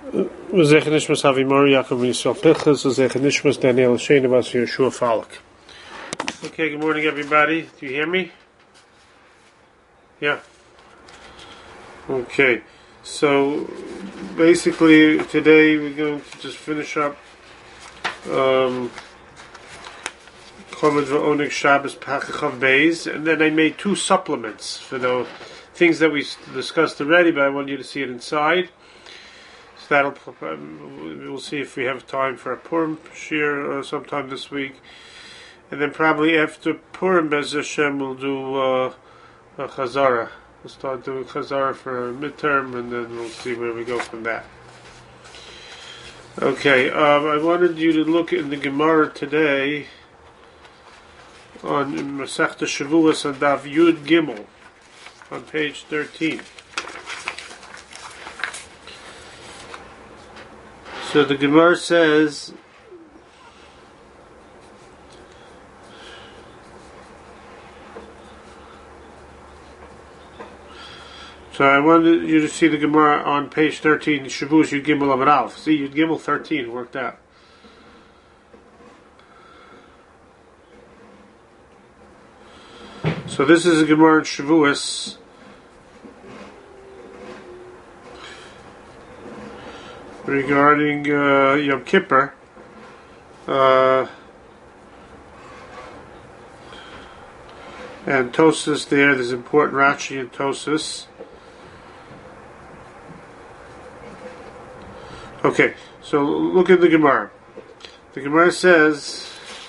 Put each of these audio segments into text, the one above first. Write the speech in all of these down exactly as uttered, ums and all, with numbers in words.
Zech Nishmas Havi Mori Yaakov Yisrael Pinchas, Zech Nishmas Daniel Shane Abbas Yeshua Falak. Okay, good morning everybody. Do you hear me? Yeah. Okay. So basically today we're going to just finish up um Chomed V'Oneg Shabbos Pachachav Beis, and then I made two supplements for the things that we discussed already, but I want you to see it inside. So that'll, um, we'll see if we have time for a Purim shir uh, sometime this week, and then probably after Purim, Bez Hashem, we'll do uh, a Chazara. We'll start doing Chazara for a midterm, and then we'll see where we go from that. Okay, um, I wanted you to look in the Gemara today on Masechta Shavuos on Daf Yud Gimel on page thirteen. So the Gemara says, so I wanted you to see the Gemara on page thirteen, Shavuos Yud Gimel Amud Aleph. See, Yud Gimel thirteen worked out. So this is a Gemara in Shavuos regarding uh, Yom Kippur. Uh, and Tosas there, there's important Rashi in Tosas. Okay, so look at the Gemara. The Gemara says,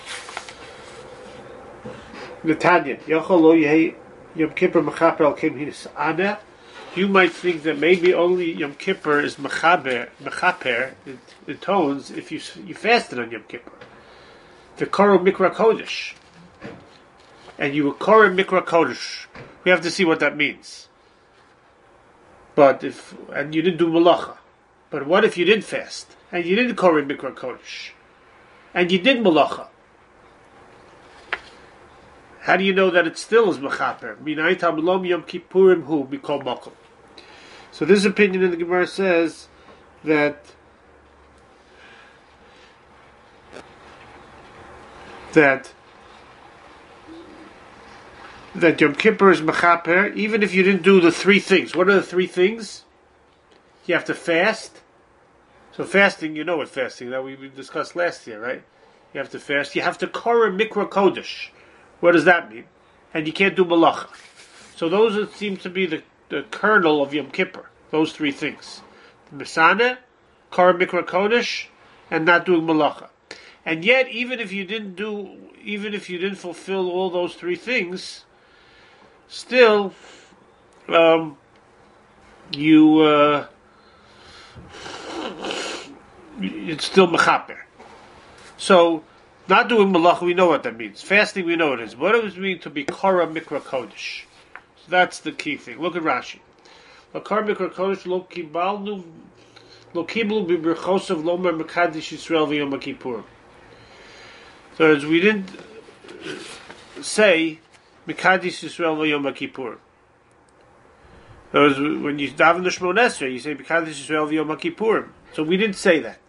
Netanya, Yochel lo yehi Yom Kippur mechaper al kem hinis ana. You might think that maybe only Yom Kippur is mechaper, mechaper, it atones if you you fasted on Yom Kippur. The Korah Mikra Kodesh, and you were Korah Mikra Kodesh. We have to see what that means. But if and you didn't do Malacha, but what if you didn't fast and you didn't Korah Mikra Kodesh, and you did Malacha? How do you know that it still is mechaper? Minaytam lom Yom Kippurim hu mikol makom. So this opinion in the Gemara says that that that Yom Kippur is mechaper, even if you didn't do the three things. What are the three things? You have to fast. So fasting, you know what fasting that we discussed last year, right? You have to fast. You have to korah mikra kodesh. What does that mean? And you can't do malacha. So those are, seem to be the, the kernel of Yom Kippur. Those three things. Mesana, Korah Mikra Kodesh, and not doing malacha. And yet, even if you didn't do, even if you didn't fulfill all those three things, still, um, you, uh, it's still mechaper. So, not doing malacha, we know what that means. Fasting, we know what it is. What does it mean to be Korah Mikra Kodesh? So that's the key thing. Look at Rashi. Korah Mikra Kodesh lo kibalnu lo kiblu b'berchosav lo mer mekadesh Yisrael v'yom Kippurim. So as we didn't say mekadesh Yisrael v'yom Kippurim. So as when you daven the Shmoneh Esrei, you say mekadesh Yisrael v'yom Kippurim. So we didn't say that.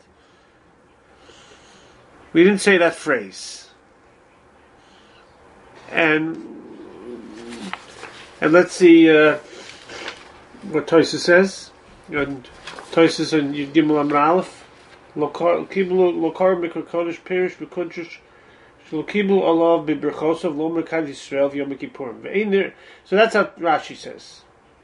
We didn't say that phrase. And and let's see uh, what Tosfos says. And Tosfos and Yud Gimel Amud Aleph. Lokar lokar mikra kodesh perish b'kuntrish shlokibu alav b'berchosav lo merkad Yisrael v'yom Kippurim. So that's how Rashi says.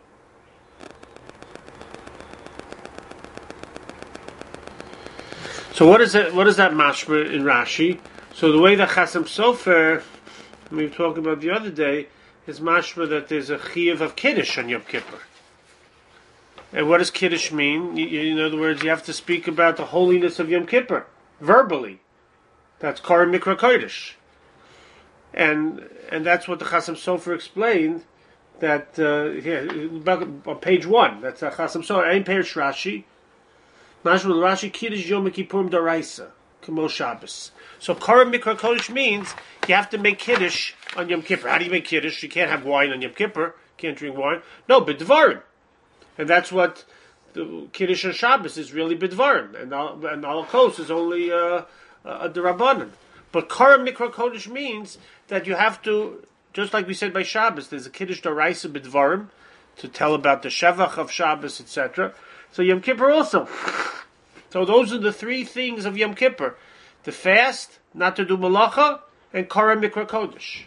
So what is it? What is that mashma in Rashi? So the way that Chasam Sofer, we were talking about the other day, is mashma that there's a chiyuv of kiddush on Yom Kippur. And what does kiddush mean? In other words, you have to speak about the holiness of Yom Kippur verbally. That's Korah Mikra Kodesh, and and that's what the Chasam Sofer explained. That uh, here on page one. That's a Chasam Sofer. Ein Perish Rashi. Mashma Rashi Kiddush Yom Kippurim Daraisa Kamo Shabbos. So Korah Mikra Kodesh means you have to make Kiddush on Yom Kippur. How do you make Kiddush? You can't have wine on Yom Kippur. Can't drink wine. No, but Devarim. And that's what the Kiddush on Shabbos is really Bidvarim, and Al- and Alakos is only uh, a Derabanan. But Karam Mikra Kodesh means that you have to, just like we said by Shabbos, there's a Kiddush Daraisa Bidvarim to tell about the Shevach of Shabbos, et cetera. So Yom Kippur also. So those are the three things of Yom Kippur: the fast, not to do malacha, and Karam Mikra Kodesh.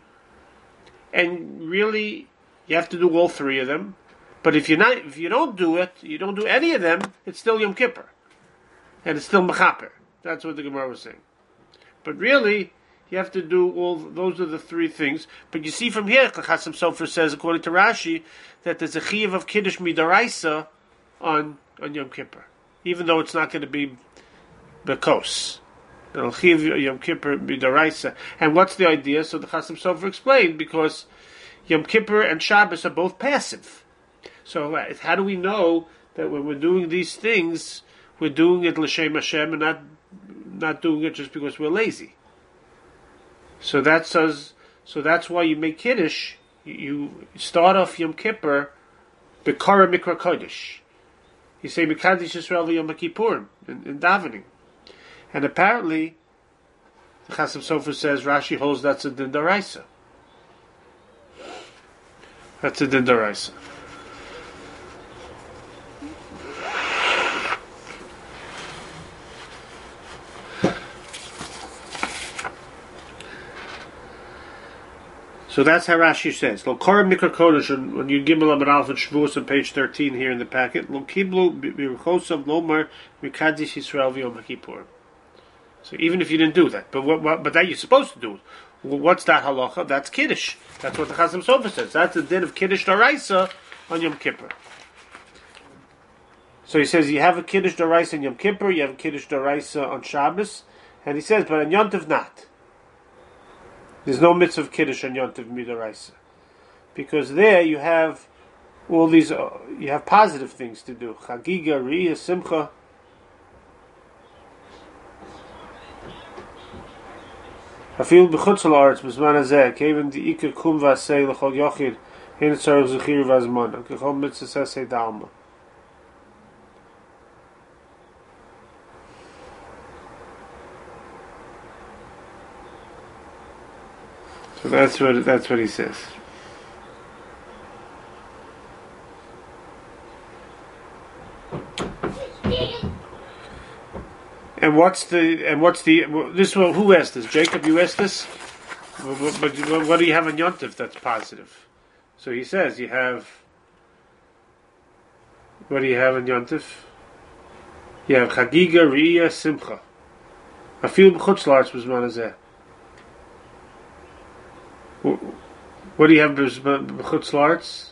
And really, you have to do all three of them. But if you not, if you don't do it, you don't do any of them, it's still Yom Kippur, and it's still Mechaper. That's what the Gemara was saying. But really, you have to do all. Those are the three things. But you see from here, Chasam Sofer says, according to Rashi, that there's a chiyuv of Kiddush Midaraisa on on Yom Kippur, even though it's not going to be Bekos. It'll chiyuv Yom Kippur Midaraisa. And what's the idea? So the Chasam Sofer explained, because Yom Kippur and Shabbos are both passive. So uh, how do we know that when we're doing these things, we're doing it l'shem Hashem and not not doing it just because we're lazy? So that says, so that's why you make Kiddush. You start off Yom Kippur B'kara Mikra Kodesh. You say Mekadesh Yisrael Yom Kippurim in, in davening, and apparently the Chasam Sofer says Rashi holds that's a din daraisa. That's a din daraisa. So that's how Rashi says. Lo Korah Mikra Kodesh, when you Gimel Amar Aleph and Shavuos on page thirteen here in the packet. Lo Kiblu B'Ruchosav Lomar Mikadesh Yisrael V'Yom Kippur. So even if you didn't do that, but what, what, but that you're supposed to do. Well, what's that halacha? That's Kiddush. That's what the Chasam Sofer says. That's the din of Kiddush Daraisa on Yom Kippur. So he says you have a Kiddush Daraisa on Yom Kippur, you have a Kiddush Daraisa on Shabbos, and he says, but on Yom Tov not. There's no mitzvah of Kiddush on Yom Tov Midaraisa, because there you have all these, uh, you have positive things to do. Chagiga, Riyah, Simcha. Afil b'chutz ha'aretz b'zman hazeh, kevin di'ikar kum v'asei l'chol yochid, hin tzarech zechir v'azmon, k'chol mitzvah sasei dalma. So that's what that's what he says. And what's the and what's the this one? Who asked this? Jacob, you asked this. But, but what do you have in Yontif that's positive? So he says you have. What do you have in Yontif? You have Chagiga, Riyah, Simcha. Afil b'chutz la'aretz b'zman hazeh. What do you have b'chutz la'aretz?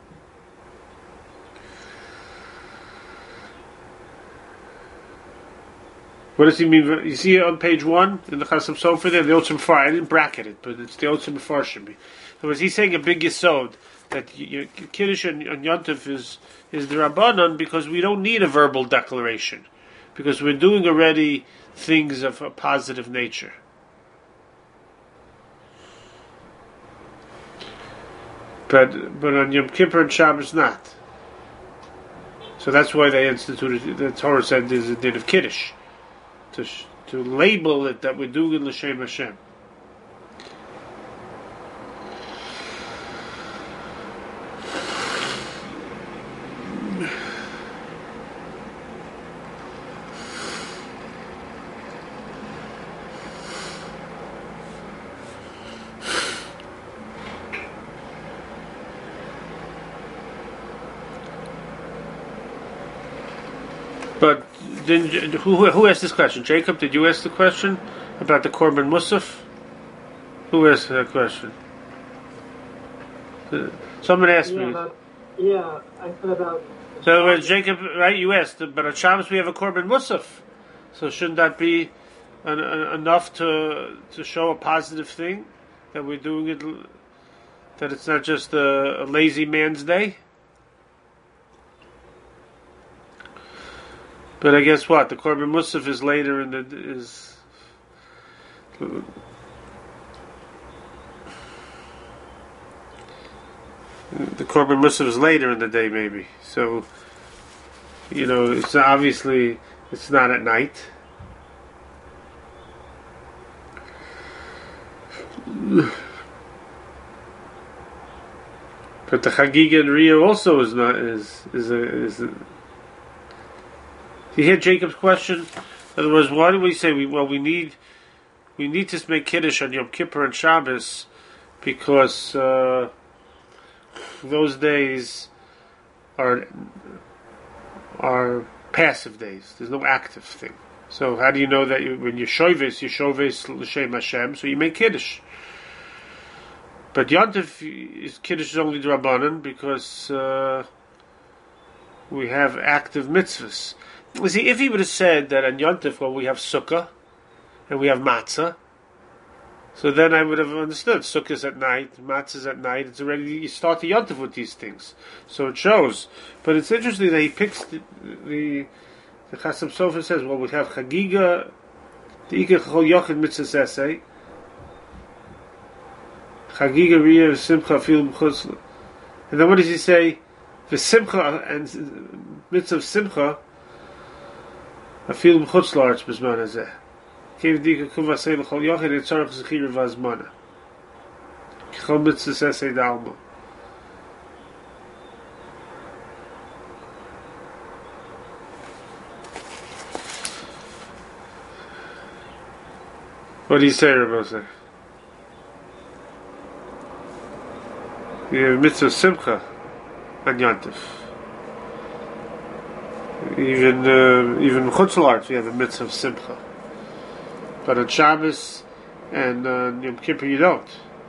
What does he mean? You see it on page one in the Chasam Sofer there, the Otzim Far. I didn't bracket it, but it's the Otzim Farshim. So was he saying a big yesod that you, Kiddush and, and Yontif is is the Rabbanon, because we don't need a verbal declaration, because we're doing already things of a positive nature. But but on Yom Kippur and Shabbos not. So that's why they instituted, the Torah said there's a din of Kiddush, to to label it that we're doing it l'shem Hashem. But didn't, who who asked this question? Jacob, did you ask the question about the Korban Musaf? Who asked that question? Someone asked yeah, me. About, yeah, I said about. So uh, Jacob, right? You asked, but on Shabbos we have a Korban Musaf, so shouldn't that be an, an, enough to to show a positive thing that we're doing it? That it's not just a, a lazy man's day. But I guess what, the Korban Musaf is later in the is. The Korban Musaf is later in the day, maybe. So you know, it's obviously it's not at night. But the Chagiga and Riyah also is not is is a is. A, you hear Jacob's question? In other words, why do we say we well we need we need to make Kiddush on Yom Kippur and Shabbos because uh, those days are are passive days. There's no active thing. So how do you know that you, when you shoves you shoves l'shem Hashem? So you make Kiddush. But Yontif is Kiddush is only Drabanan because uh, we have active mitzvahs. You see, if he would have said that on Yontif, well, we have Sukkah and we have Matzah, so then I would have understood. Sukkah is at night, Matzah is at night. It's already you start the Yontif with these things, so it shows. But it's interesting that he picks the the, the Chasam Sofer says, well, we have Chagiga, the Ikar Chol Yochid Mitzvah Essay. Chagiga Riyah Simcha Fil B'chutz. And then what does he say? The Simcha and mitzvah of Simcha Afil B'chutz La'aretz B'zman Hazeh. Kev Dika Kuv Asei L'chol Yochid Etzarach Zechir V'azmana. K'chol mitzvah Sesei D'alma. What do you say, Rabbi Zeh? You have mitzvah simcha and yantif. Even uh, even Chutz La'aretz we have a mitzvah of simcha. But on Shabbos and uh, Yom Kippur you don't.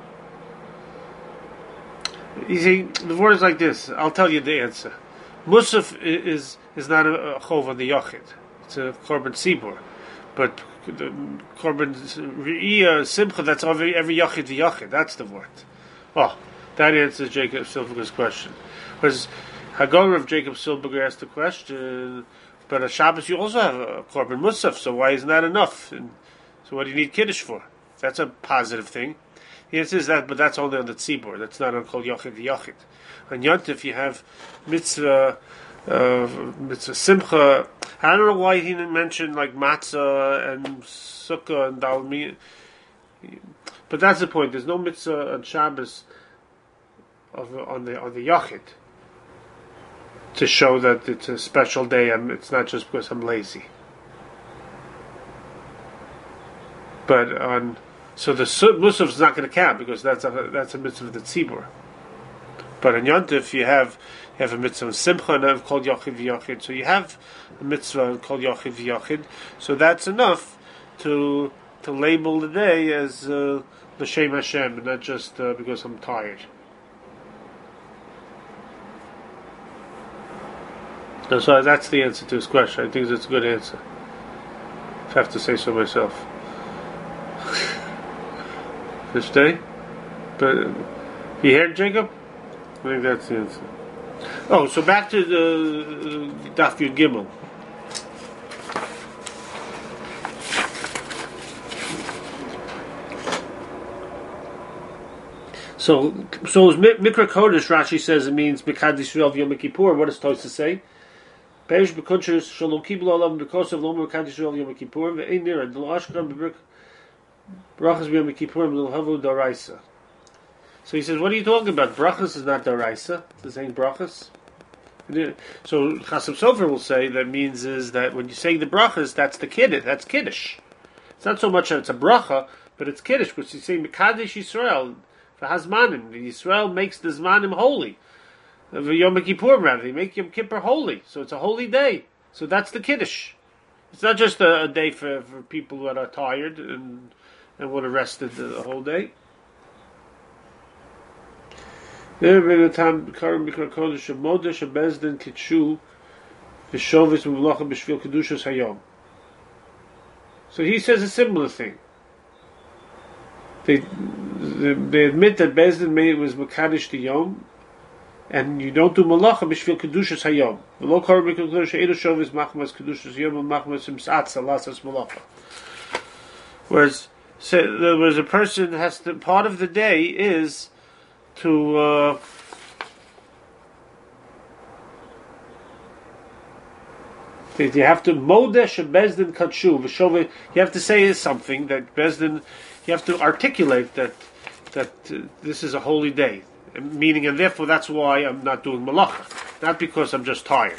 You see, the word is like this. I'll tell you the answer. Musaf is is not a chov on the yachid. It's a korban tzibur. But the korban riyah simcha, that's every every yachid the yachid. That's the word. Oh. That answers Jacob Silberger's question. Because Haggadah of Jacob Silberger asked the question, but on Shabbos you also have a korban musaf, so why isn't that enough? And so what do you need Kiddush for? That's a positive thing. The answer is that, but that's only on the tzibur. That's not on Kol Yochid Yochid. On Yontif you have mitzvah, uh, mitzvah simcha. I don't know why he didn't mention like matzah and sukkah and dalmi. But that's the point. There's no mitzvah on Shabbos Of, on the on the Yachid to show that it's a special day and it's not just because I'm lazy. But on so the Musaf is not going to count because that's a that's a mitzvah of the tzibur. But on Yontif you have you have a mitzvah of Simcha and of called Yachid v'Yachid. So you have a mitzvah called Yachid v'Yachid. So that's enough to to label the day as uh, the Shem Hashem and not just uh, because I'm tired. So that's the answer to his question. I think that's a good answer. I have to say so myself. This day? But you heard Jacob? I think that's the answer. Oh, so back to the uh, Daf Yud Gimel. So, so as Mikra Kodesh, Rashi says it means Mikad Yisrael Yom Kippur. What does Tosha say? Perish b'kunshus shalom kibul olam because of lomer Mikad Yisrael Yom Kippur ve'ein nira del ashkam b'brach brachas b'Yom Kippur l'havu daraisa. So he says, what are you talking about? Brachas is not daraisa. It's saying brachas. So Chasam Sofer will say that means is that when you say the brachas, that's the kiddush. That's kiddush. It's not so much that it's a bracha, but it's kiddush because you say Mikadesh Yisrael for Hazmanim. Yisrael makes the Zmanim holy. Yom Kippur, rather, they make Yom Kippur holy, so it's a holy day. So that's the Kiddush. It's not just a, a day for, for people that are tired and and want to rest the, the whole day. So he says a similar thing. They they, they admit that Bezdin made it was Mekadosh the Yom. And you don't do malacha b'shvil kedushas hayom. V'lo kar b'kedushas eidu shovis machmas kedushas yom and machmas imsatza lasas malacha. Whereas, so there was a person has to, part of the day is to uh, that you have to modesh a bezdin katshu v'shove. You have to say something that bezdin. You have to articulate that that uh, this is a holy day, meaning, and therefore that's why I'm not doing malacha, not because I'm just tired.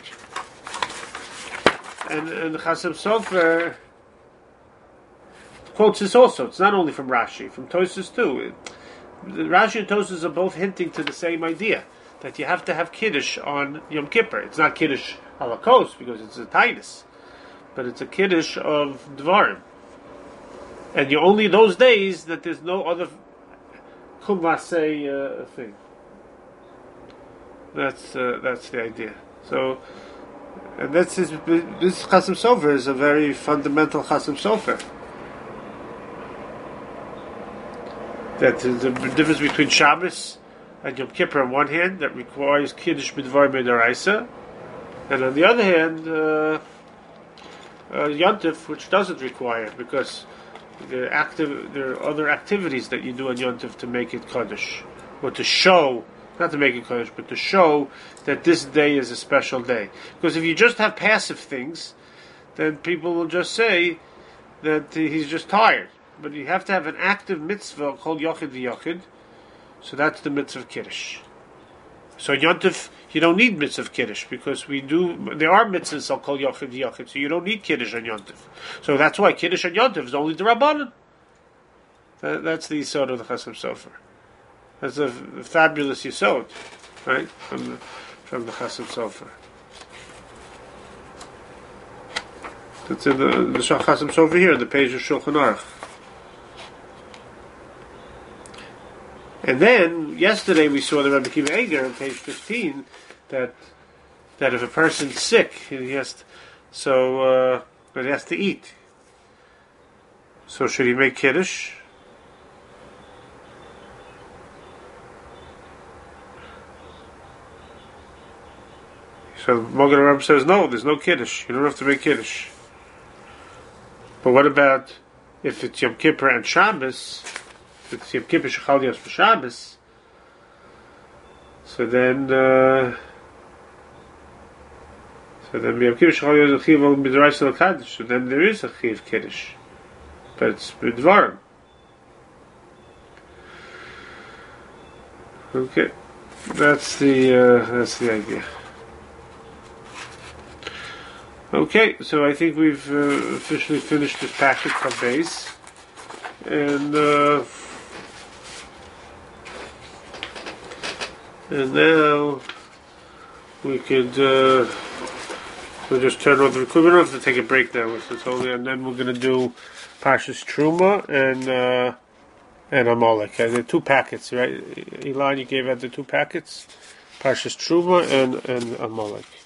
And and the Chasam Sofer quotes this also. It's not only from Rashi, from Tosfos too. It, the Rashi and Tosfos are both hinting to the same idea, that you have to have Kiddush on Yom Kippur. It's not Kiddush halakos because it's a Titus, but it's a Kiddush of Dvarim. And you only those days that there's no other Chumvasei uh, thing. That's uh, that's the idea. So, and that's his, this Chasam Sofer is a very fundamental Chasam Sofer. That the difference between Shabbos and Yom Kippur on one hand, that requires Kiddush B'Dvar B'Daraisa, and on the other hand, uh, uh, Yontif, which doesn't require, because there are, active, there are other activities that you do on Yontif to make it Kaddish, or to show, not to make it Kaddish, but to show that this day is a special day. Because if you just have passive things, then people will just say that he's just tired. But you have to have an active mitzvah called Yochid V'Yochid, so that's the mitzvah of Kiddush. So in Yontif, you don't need mitzvah of Kiddush, because we do, there are mitzvahs called Yochid V'Yochid, so you don't need Kiddush on Yontif. So that's why Kiddush on Yontif is only the Rabbanan. That, that's the Yisod of the Chasam Sofer. That's a, a fabulous Yisod, right, from the, from the Chasam Sofer. That's in the, the Chasam Sofer here, the page of Shulchan Aruch. And then yesterday we saw the Rebbe Akiva Eiger on page fifteen that that if a person's sick, he has to, so uh, but he has to eat. So should he make Kiddush? So Mogen Rebbe says no, there's no Kiddush. You don't have to make Kiddush. But what about if it's Yom Kippur and Shabbos? It's Yom Kippur Shechal Yos for Shabbos, so then uh, so then Yom Kippur Shechal Yos Chiv Al Midrash Al Kaddish, so then there is a Chiv Kiddush, but it's B'Dvarim. Okay, that's the uh, that's the idea. Okay, so I think we've uh, officially finished this packet of base, and. Uh, And now we could uh, we'll just turn on the recording. We don't have to take a break now. It's only, and then we're going to do Parshas Truma and uh, and Amalek. And the two packets, right? Elon, you gave out the two packets, Parshas Truma and and Amalek.